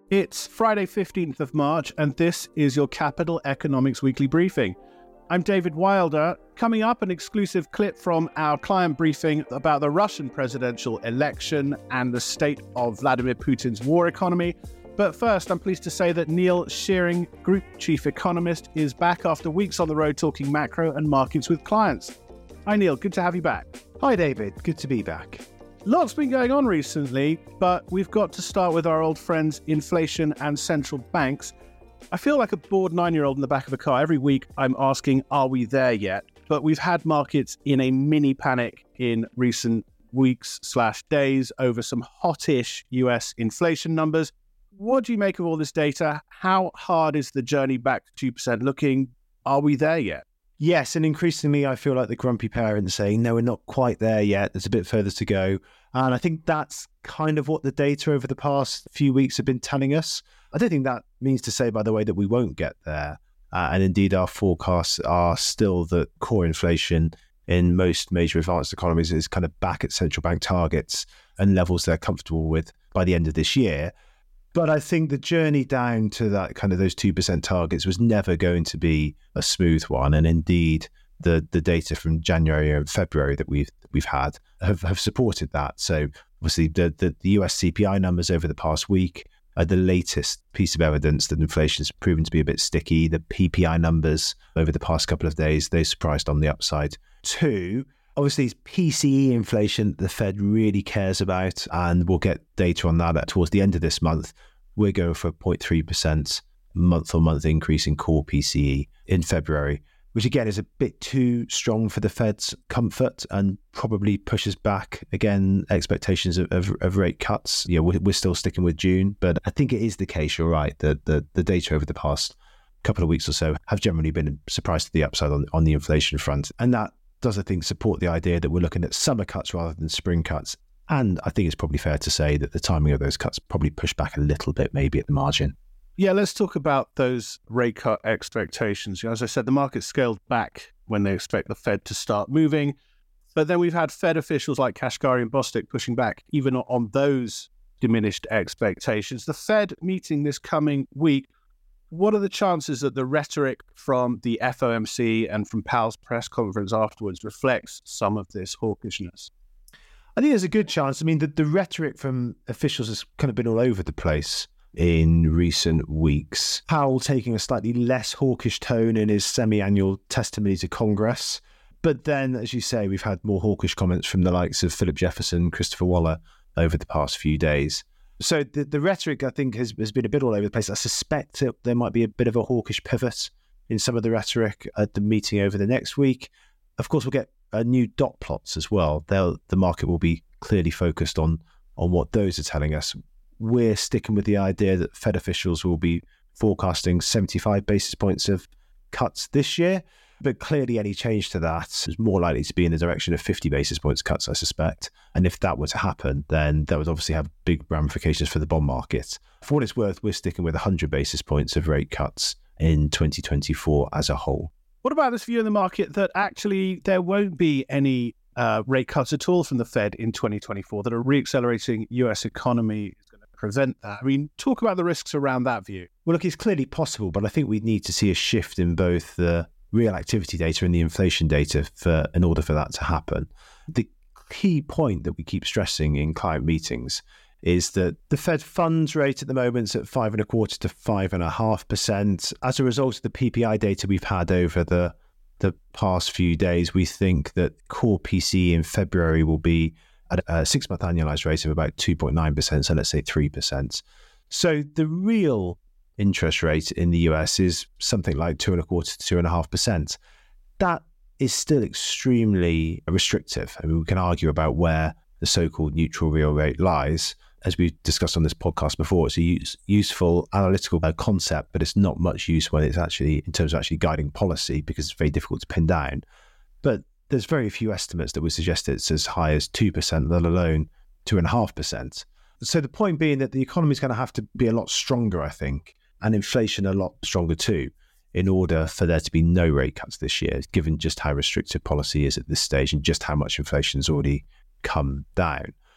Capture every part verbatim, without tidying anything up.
It's Friday, fifteenth of March, and this is your Capital Economics Weekly Briefing. I'm David Wilder. Coming up, an exclusive clip from our client briefing about the Russian presidential election and the state of Vladimir Putin's war economy. But first, I'm pleased to say that Neil Shearing, Group Chief Economist, is back after weeks on the road talking macro and markets with clients. Hi, Neil. Good to have you back. Hi, David. Good to be back. Lots been going on recently, but we've got to start with our old friends, inflation and central banks. I feel like a bored nine-year-old in the back of a car. Every week I'm asking, are we there yet? But we've had markets in a mini panic in recent weeks slash days over some hottish U S inflation numbers. What do you make of all this data? How hard is the journey back to two percent looking? Are we there yet? Yes, and increasingly I feel like the grumpy parent saying, no, we're not quite there yet. There's a bit further to go. And I think that's kind of what the data over the past few weeks have been telling us. I don't think that means to say, by the way, that we won't get there. Uh, and indeed, our forecasts are still that core inflation in most major advanced economies is kind of back at central bank targets and levels they're comfortable with by the end of this year. But I think the journey down to that kind of those two percent targets was never going to be a smooth one. And indeed, the the data from January and February that we've we've had have, have supported that. So obviously, the, the, the U S C P I numbers over the past week are the latest piece of evidence that inflation's proven to be a bit sticky. The P P I numbers over the past couple of days, they surprised on the upside too. Obviously, it's P C E inflation the Fed really cares about, and we'll get data on that towards the end of this month. We're going for a zero point three percent month-on-month increase in core P C E in February, which again is a bit too strong for the Fed's comfort and probably pushes back, again, expectations of, of, of rate cuts. Yeah, we're, we're still sticking with June, but I think it is the case, you're right, that the, the data over the past couple of weeks or so have generally been surprised to the upside on, on the inflation front. And that does, I think, support the idea that we're looking at summer cuts rather than spring cuts. And I think it's probably fair to say that the timing of those cuts probably push back a little bit, maybe at the margin. Yeah, let's talk about those rate cut expectations. You know, as I said, the market scaled back when they expect the Fed to start moving. But then we've had Fed officials like Kashkari and Bostic pushing back even on those diminished expectations. The Fed meeting this coming week. What are the chances that the rhetoric from the F O M C and from Powell's press conference afterwards reflects some of this hawkishness? I think there's a good chance. I mean, the, the rhetoric from officials has kind of been all over the place in recent weeks. Powell taking a slightly less hawkish tone in his semi-annual testimony to Congress. But then, as you say, we've had more hawkish comments from the likes of Philip Jefferson, Christopher Waller over the past few days. So the, the rhetoric, I think, has, has been a bit all over the place. I suspect that there might be a bit of a hawkish pivot in some of the rhetoric at the meeting over the next week. Of course, we'll get uh, new dot plots as well. They'll, the market will be clearly focused on, on what those are telling us. We're sticking with the idea that Fed officials will be forecasting seventy-five basis points of cuts this year. But clearly any change to that is more likely to be in the direction of fifty basis points cuts, I suspect. And if that were to happen, then that would obviously have big ramifications for the bond market. For what it's worth, we're sticking with one hundred basis points of rate cuts in twenty twenty-four as a whole. What about this view in the market that actually there won't be any uh, rate cuts at all from the Fed in twenty twenty-four, that a re-accelerating U S economy is going to prevent that? I mean, talk about the risks around that view. Well, look, it's clearly possible, but I think we need to see a shift in both the real activity data and the inflation data for in order for that to happen. The key point that we keep stressing in client meetings is that the Fed funds rate at the moment is at five and a quarter to five and a half percent. As a result of the P P I data we've had over the the past few days, we think that core P C E in February will be at a six-month annualized rate of about two point nine percent, so let's say three percent. So the real interest rate in the U S is something like two and a quarter to two and a half percent. That is still extremely restrictive. I mean, we can argue about where the so-called neutral real rate lies. As we've discussed on this podcast before, it's a use, useful analytical concept, but it's not much use when it's actually in terms of actually guiding policy because it's very difficult to pin down. But there's very few estimates that would suggest it's as high as two percent, let alone two point five percent. So the point being that the economy is going to have to be a lot stronger, I think, and inflation a lot stronger too, in order for there to be no rate cuts this year, given just how restrictive policy is at this stage and just how much inflation has already come down.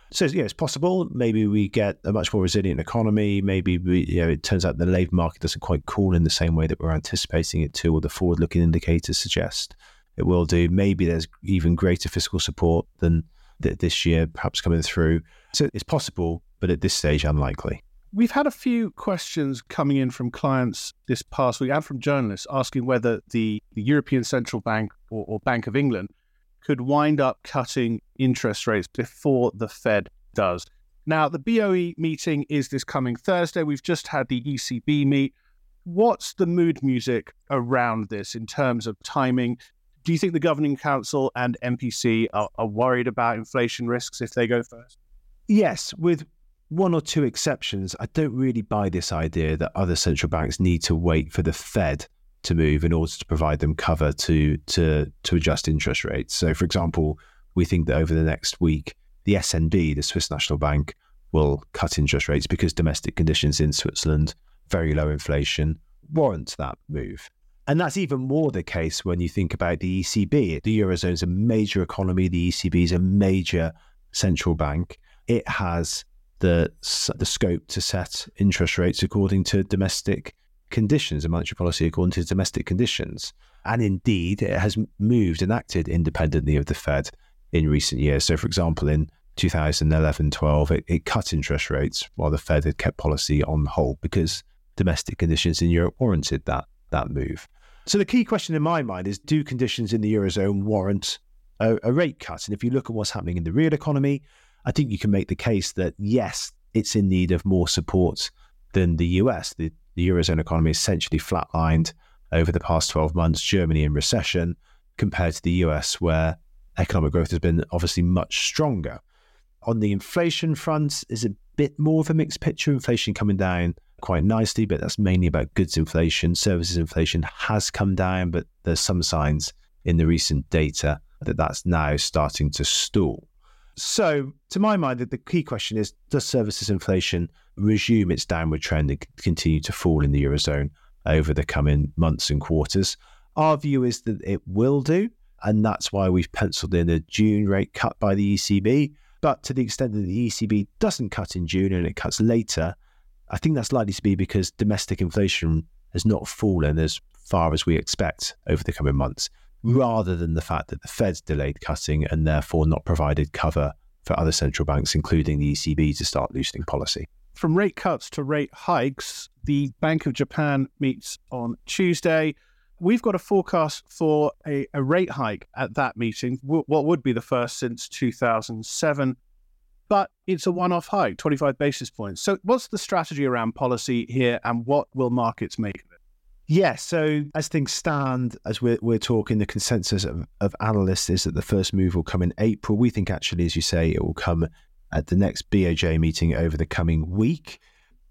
So, yeah, it's possible. Maybe we get a much more resilient economy. Maybe we, you know, it turns out the labour market doesn't quite cool in the same way that we're anticipating it to, or the forward-looking indicators suggest it will do. Maybe there's even greater fiscal support than th- this year, perhaps coming through. So it's possible, but at this stage, unlikely. We've had a few questions coming in from clients this past week and from journalists asking whether the, the European Central Bank or, or Bank of England could wind up cutting interest rates before the Fed does. Now, the B O E meeting is this coming Thursday. We've just had the E C B meet. What's the mood music around this in terms of timing? Do you think the Governing Council and M P C are, are worried about inflation risks if they go first? Yes, with one or two exceptions. I don't really buy this idea that other central banks need to wait for the Fed to move in order to provide them cover to to to adjust interest rates. So, for example, we think that over the next week, the S N B, the Swiss National Bank, will cut interest rates because domestic conditions in Switzerland, very low inflation, warrant that move. And that's even more the case when you think about the E C B. The Eurozone is a major economy. The E C B is a major central bank. It has the the scope to set interest rates according to domestic conditions, and monetary policy according to domestic conditions. And indeed, it has moved and acted independently of the Fed in recent years. So, for example, in two thousand eleven twelve, it, it cut interest rates while the Fed had kept policy on hold because domestic conditions in Europe warranted that that move. So the key question in my mind is, do conditions in the Eurozone warrant a, a rate cut? And if you look at what's happening in the real economy, I think you can make the case that, yes, it's in need of more support than the U S. The, the Eurozone economy is essentially flatlined over the past twelve months, Germany in recession, compared to the U S, where economic growth has been obviously much stronger. On the inflation front, is a bit more of a mixed picture. Inflation coming down quite nicely, but that's mainly about goods inflation. Services inflation has come down, but there's some signs in the recent data that that's now starting to stall. So, to my mind, the key question is, does services inflation resume its downward trend and continue to fall in the Eurozone over the coming months and quarters? Our view is that it will do, and that's why we've penciled in a June rate cut by the E C B. But to the extent that the E C B doesn't cut in June and it cuts later, I think that's likely to be because domestic inflation has not fallen as far as we expect over the coming months, rather than the fact that the Fed's delayed cutting and therefore not provided cover for other central banks, including the E C B, to start loosening policy. From rate cuts to rate hikes, the Bank of Japan meets on Tuesday. We've got a forecast for a, a rate hike at that meeting, w- what would be the first since two thousand seven. But it's a one-off hike, twenty-five basis points. So what's the strategy around policy here, and what will markets make of it? Yeah, so as things stand, as we're, we're talking, the consensus of, of analysts is that the first move will come in April. We think actually, as you say, it will come at the next B O J meeting over the coming week.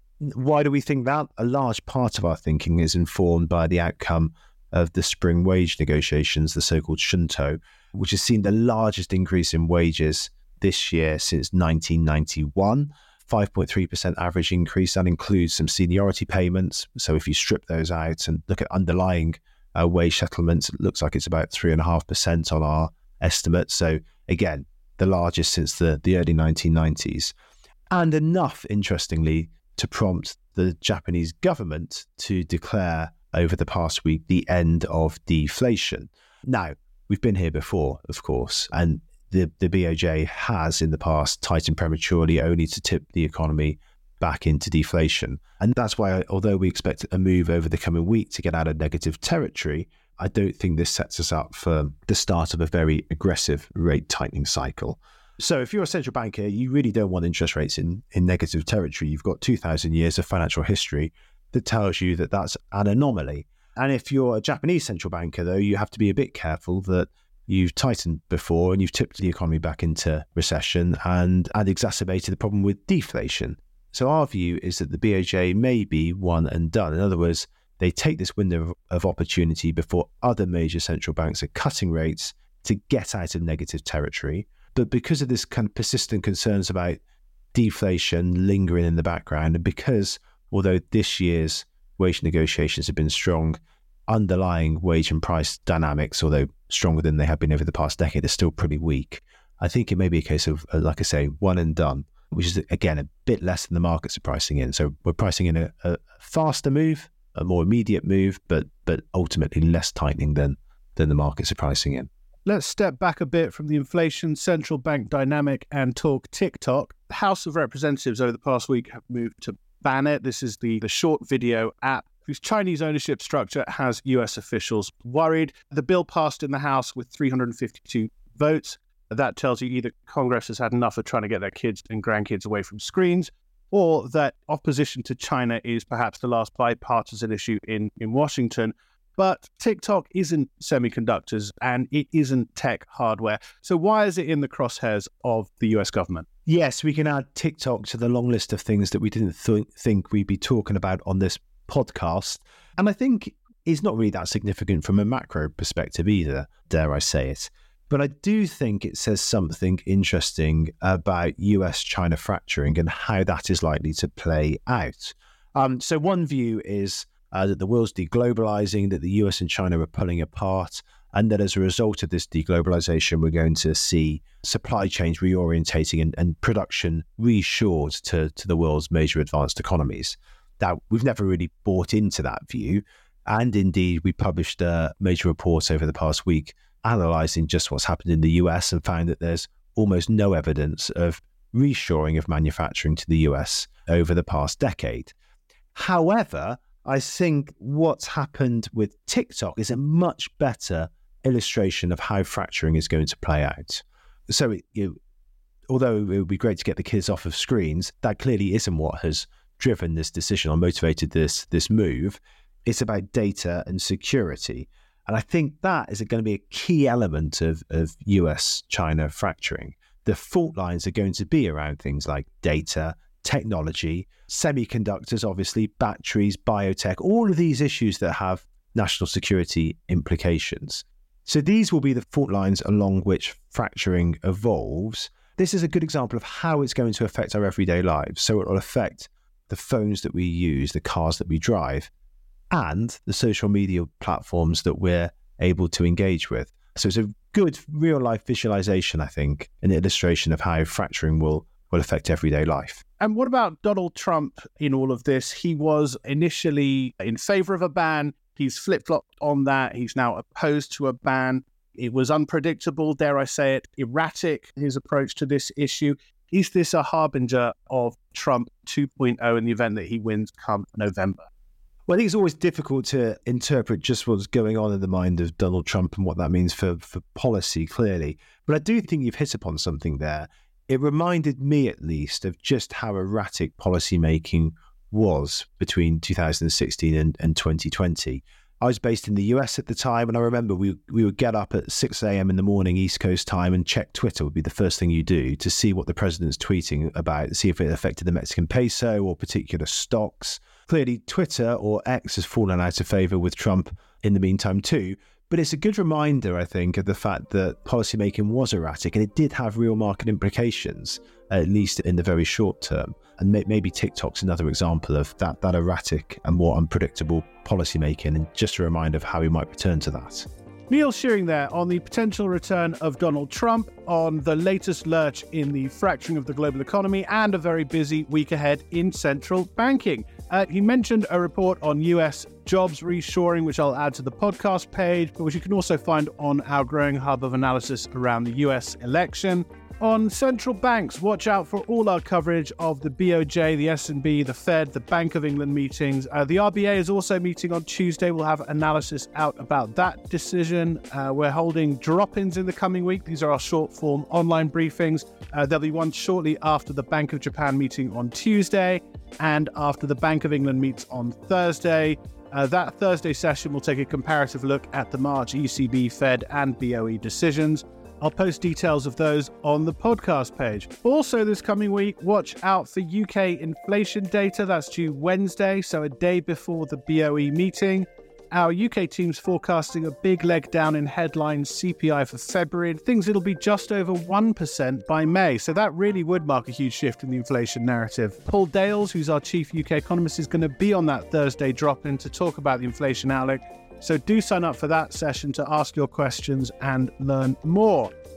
Why do we think that? A large part of our thinking is informed by the outcome of the spring wage negotiations, the so-called shunto, which has seen the largest increase in wages this year since nineteen ninety-one. five point three percent average increase. That includes some seniority payments. So if you strip those out and look at underlying uh, wage settlements, it looks like it's about three point five percent on our estimate. So again, the largest since the, the early nineteen nineties. And enough, interestingly, to prompt the Japanese government to declare over the past week the end of deflation. Now, we've been here before, of course, and The, the B O J has in the past tightened prematurely only to tip the economy back into deflation. And that's why, although we expect a move over the coming week to get out of negative territory, I don't think this sets us up for the start of a very aggressive rate tightening cycle. So if you're a central banker, you really don't want interest rates in, in negative territory. You've got two thousand years of financial history that tells you that that's an anomaly. And if you're a Japanese central banker, though, you have to be a bit careful that you've tightened before and you've tipped the economy back into recession and, and exacerbated the problem with deflation. So our view is that the B O J may be one and done. In other words, they take this window of, of opportunity before other major central banks are cutting rates to get out of negative territory. But because of this kind of persistent concerns about deflation lingering in the background, and because although this year's wage negotiations have been strong, underlying wage and price dynamics, although stronger than they have been over the past decade, are still pretty weak. I think it may be a case of, uh, like I say, one and done, which is, again, a bit less than the markets are pricing in. So we're pricing in a, a faster move, a more immediate move, but but ultimately less tightening than than the markets are pricing in. Let's step back a bit from the inflation central bank dynamic and talk TikTok. The House of Representatives over the past week have moved to ban it. This is the, the short video app whose Chinese ownership structure has U S officials worried. The bill passed in the House with three hundred fifty-two votes. That tells you either Congress has had enough of trying to get their kids and grandkids away from screens, or that opposition to China is perhaps the last bipartisan issue in, in Washington. But TikTok isn't semiconductors and it isn't tech hardware. So why is it in the crosshairs of the U S government? Yes, we can add TikTok to the long list of things that we didn't th- think we'd be talking about on this podcast. And I think it's not really that significant from a macro perspective either, dare I say it. But I do think it says something interesting about U S-China fracturing and how that is likely to play out. Um, so one view is Uh, that the world's deglobalizing, that the U S and China are pulling apart, and that as a result of this deglobalization, we're going to see supply chains reorientating and, and production reshored to, to the world's major advanced economies. Now, we've never really bought into that view, and indeed, we published a major report over the past week analysing just what's happened in the U S and found that there's almost no evidence of reshoring of manufacturing to the U S over the past decade. However, I think what's happened with TikTok is a much better illustration of how fracturing is going to play out. So, it, you know, although it would be great to get the kids off of screens, that clearly isn't what has driven this decision or motivated this, this move. It's about data and security. And I think that is going to be a key element of, of U S-China fracturing. The fault lines are going to be around things like data, technology, semiconductors, obviously, batteries, biotech, all of these issues that have national security implications. So these will be the fault lines along which fracturing evolves. This is a good example of how it's going to affect our everyday lives. So it will affect the phones that we use, the cars that we drive, and the social media platforms that we're able to engage with. So it's a good real-life visualization, I think, an illustration of how fracturing will will affect everyday life. And what about Donald Trump in all of this? He was initially in favor of a ban. He's flip-flopped on that. He's now opposed to a ban. It was unpredictable, dare I say it, erratic, his approach to this issue. Is this a harbinger of Trump two point oh in the event that he wins come November? Well, I think it's always difficult to interpret just what's going on in the mind of Donald Trump and what that means for, for policy, clearly. But I do think you've hit upon something there. It reminded me, at least, of just how erratic policymaking was between two thousand sixteen and, and twenty twenty. I was based in the U S at the time, and I remember we we would get up at six a.m. in the morning East Coast time and check Twitter would be the first thing you do to see what the president's tweeting about, see if it affected the Mexican peso or particular stocks. Clearly, Twitter, or X, has fallen out of favour with Trump in the meantime too. But it's a good reminder, I think, of the fact that policymaking was erratic and it did have real market implications, at least in the very short term. And may- maybe TikTok's another example of that, that erratic and more unpredictable policymaking, and just a reminder of how we might return to that. Neil Shearing there on the potential return of Donald Trump, on the latest lurch in the fracturing of the global economy, and a very busy week ahead in central banking. Uh, he mentioned a report on U S jobs reshoring, which I'll add to the podcast page, but which you can also find on our growing hub of analysis around the U S election. On central banks, watch out for all our coverage of the B O J, the S and P, the Fed, the Bank of England meetings. Uh, the R B A is also meeting on Tuesday. We'll have analysis out about that decision. Uh, we're holding drop-ins in the coming week. These are our short-form online briefings. Uh, there'll be one shortly after the Bank of Japan meeting on Tuesday and after the Bank of England meets on Thursday. Uh, that Thursday session will take a comparative look at the March E C B, Fed and B O E decisions. I'll post details of those on the podcast page. Also this coming week, watch out for U K inflation data. That's due Wednesday, so a day before the B O E meeting. Our U K team's forecasting a big leg down in headline C P I for February and thinks it'll be just over one percent by May. So that really would mark a huge shift in the inflation narrative. Paul Dales, who's our chief U K economist, is going to be on that Thursday drop-in to talk about the inflation outlook. So do sign up for that session to ask your questions and learn more.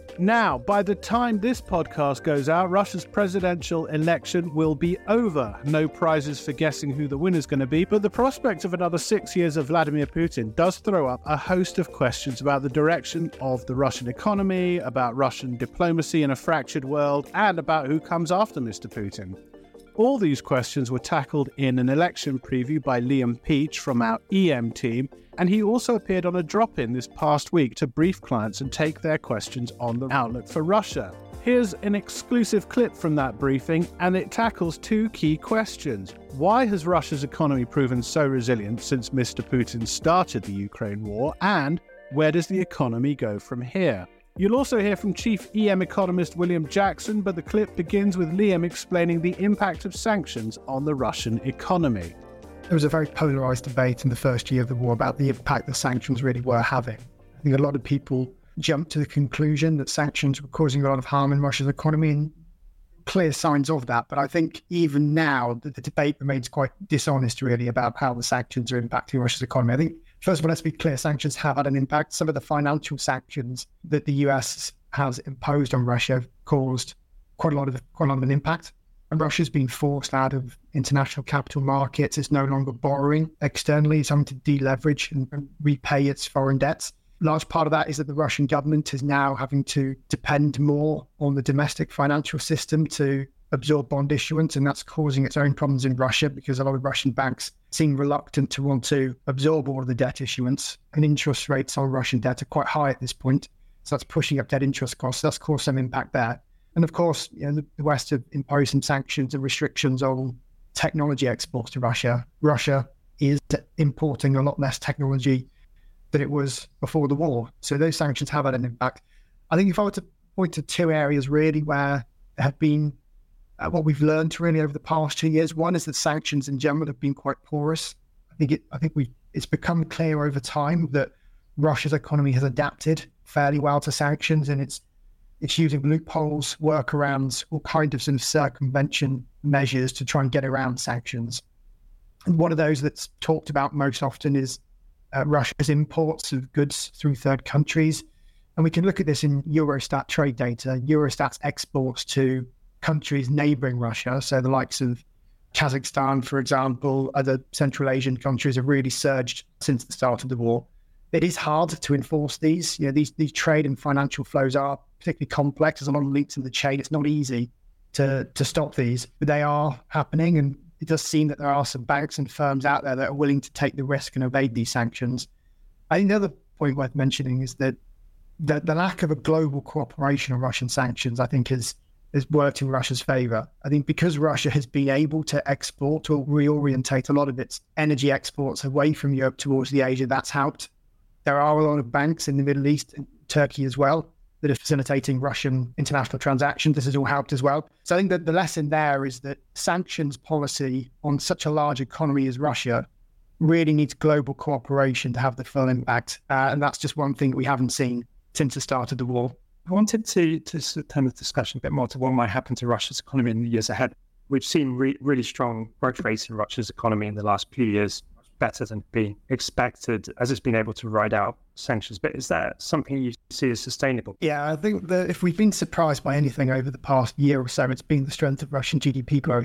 Now, by the time this podcast goes out, Russia's presidential election will be over. No prizes for guessing who the winner's going to be, but the prospect of another six years of Vladimir Putin does throw up a host of questions about the direction of the Russian economy, about Russian diplomacy in a fractured world, and about who comes after Mister Putin. All these questions were tackled in an election preview by Liam Peach from our E M team, and he also appeared on a drop-in this past week to brief clients and take their questions on the outlook for Russia. Here's an exclusive clip from that briefing, and it tackles two key questions. Why has Russia's economy proven so resilient since Mister Putin started the Ukraine war? And where does the economy go from here? You'll also hear from Chief E M economist William Jackson, but the clip begins with Liam explaining the impact of sanctions on the Russian economy. There was a very polarised debate in the first year of the war about the impact that sanctions really were having. I think a lot of people jumped to the conclusion that sanctions were causing a lot of harm in Russia's economy, and clear signs of that. But I think even now, the, the debate remains quite dishonest, really, about how the sanctions are impacting Russia's economy. I think, first of all, let's be clear, sanctions have had an impact. Some of the financial sanctions that the U S has imposed on Russia have caused quite a lot of quite a lot of an impact. And Russia's been forced out of international capital markets. It's no longer borrowing externally. It's having to deleverage and, and repay its foreign debts. A large part of that is that the Russian government is now having to depend more on the domestic financial system to absorb bond issuance, and that's causing its own problems in Russia because a lot of Russian banks seem reluctant to want to absorb all of the debt issuance, and interest rates on Russian debt are quite high at this point. So that's pushing up debt interest costs. That's caused some impact there. And of course, you know, the West have imposed some sanctions and restrictions on technology exports to Russia. Russia is importing a lot less technology than it was before the war. So those sanctions have had an impact. I think if I were to point to two areas really where there have been uh, what we've learned really over the past two years, one is that sanctions in general have been quite porous. I think it, I think we it's become clear over time that Russia's economy has adapted fairly well to sanctions, and it's It's using loopholes, workarounds, all kinds of sort of circumvention measures to try and get around sanctions. And one of those that's talked about most often is uh, Russia's imports of goods through third countries. And we can look at this in Eurostat trade data. Eurostat's exports to countries neighbouring Russia, so the likes of Kazakhstan, for example, other Central Asian countries have really surged since the start of the war. It is hard to enforce these. You know, these these trade and financial flows are particularly complex. There's a lot of links in the chain. It's not easy to to stop these, but they are happening. And it does seem that there are some banks and firms out there that are willing to take the risk and evade these sanctions. I think the other point worth mentioning is that the, the lack of a global cooperation on Russian sanctions, I think, has has worked in Russia's favour. I think because Russia has been able to export or reorientate a lot of its energy exports away from Europe towards the Asia, that's helped. There are a lot of banks in the Middle East, and Turkey as well, that are facilitating Russian international transactions. This has all helped as well. So I think that the lesson there is that sanctions policy on such a large economy as Russia really needs global cooperation to have the full impact. Uh, and that's just one thing we haven't seen since the start of the war. I wanted to, to turn the discussion a bit more to what might happen to Russia's economy in the years ahead. We've seen re- really strong growth rates in Russia's economy in the last few years, better than being expected as it's been able to ride out sanctions. But is that something you see as sustainable? Yeah, I think that if we've been surprised by anything over the past year or so, it's been the strength of Russian G D P growth.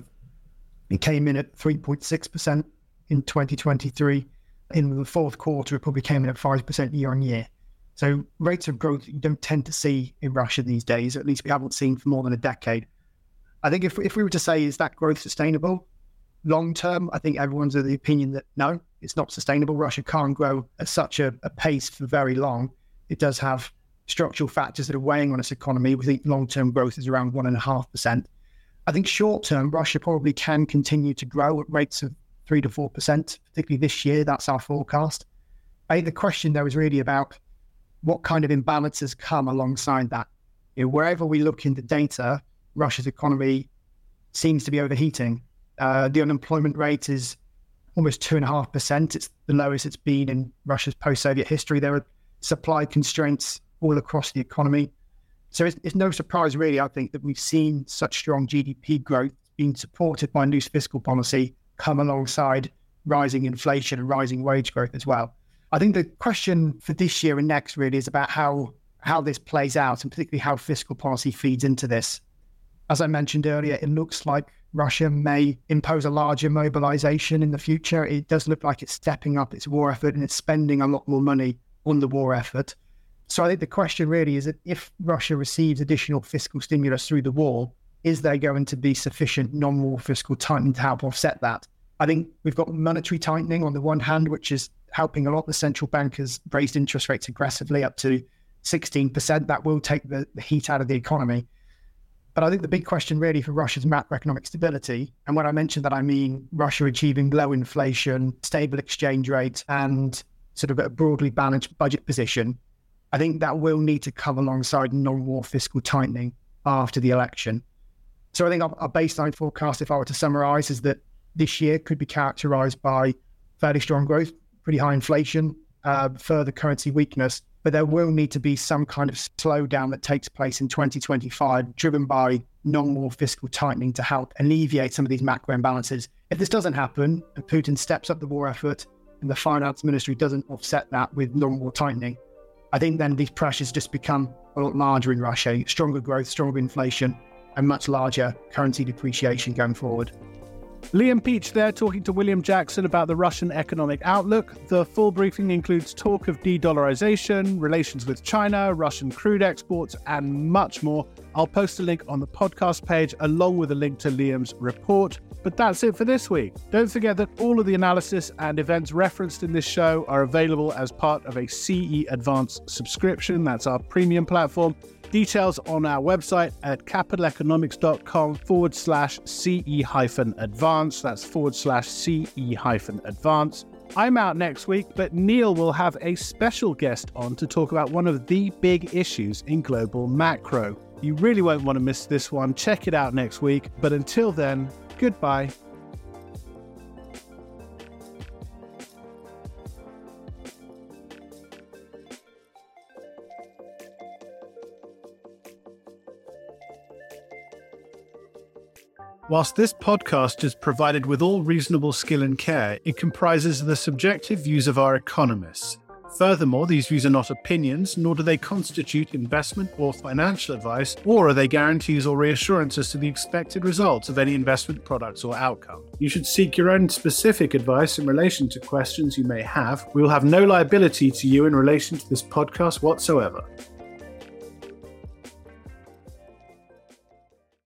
It came in at three point six percent in twenty twenty-three. In the fourth quarter, it probably came in at five percent year on year. So rates of growth you don't tend to see in Russia these days, at least we haven't seen for more than a decade. I think if if we were to say, is that growth sustainable? Long term, I think everyone's of the opinion that no, it's not sustainable. Russia can't grow at such a, a pace for very long. It does have structural factors that are weighing on its economy. We think long-term growth is around one and a half percent. I think short-term, Russia probably can continue to grow at rates of three to four percent, particularly this year. That's our forecast. I think the question though is really about what kind of imbalances come alongside that. You know, wherever we look in the data, Russia's economy seems to be overheating. Uh, the unemployment rate is almost two and a half percent. It's the lowest it's been in Russia's post-Soviet history. There are supply constraints all across the economy. So it's, it's no surprise, really, I think, that we've seen such strong G D P growth being supported by loose fiscal policy come alongside rising inflation and rising wage growth as well. I think the question for this year and next really is about how how this plays out and particularly how fiscal policy feeds into this. As I mentioned earlier, it looks like Russia may impose a larger mobilization in the future. It does look like it's stepping up its war effort and it's spending a lot more money on the war effort. So I think the question really is that if Russia receives additional fiscal stimulus through the war, is there going to be sufficient non-war fiscal tightening to help offset that? I think we've got monetary tightening on the one hand, which is helping a lot. The central bank has raised interest rates aggressively up to sixteen percent. That will take the, the heat out of the economy. But I think the big question really for Russia's macroeconomic stability, and when I mention that, I mean Russia achieving low inflation, stable exchange rate, and sort of a broadly balanced budget position, I think that will need to come alongside non-war fiscal tightening after the election. So I think our, our baseline forecast, if I were to summarize, is that this year could be characterized by fairly strong growth, pretty high inflation, uh, further currency weakness, but there will need to be some kind of slowdown that takes place in twenty twenty-five, driven by non-war fiscal tightening to help alleviate some of these macro imbalances. If this doesn't happen, and Putin steps up the war effort, and the finance ministry doesn't offset that with non-war tightening, I think then these pressures just become a lot larger in Russia, stronger growth, stronger inflation, and much larger currency depreciation going forward. Liam Peach there talking to William Jackson about the Russian economic outlook. The full briefing includes talk of de-dollarization, relations with China, Russian crude exports, and much more. I'll post a link on the podcast page along with a link to Liam's report. But that's it for this week. Don't forget that all of the analysis and events referenced in this show are available as part of a C E Advanced subscription. That's our premium platform. Details on our website at capitaleconomics.com forward slash CE hyphen advance. That's forward slash CE hyphen advance. I'm out next week, but Neil will have a special guest on to talk about one of the big issues in global macro. You really won't want to miss this one. Check it out next week. But until then, goodbye. Whilst this podcast is provided with all reasonable skill and care, it comprises the subjective views of our economists. Furthermore, these views are not opinions, nor do they constitute investment or financial advice, or are they guarantees or reassurances to the expected results of any investment products or outcome. You should seek your own specific advice in relation to questions you may have. We will have no liability to you in relation to this podcast whatsoever.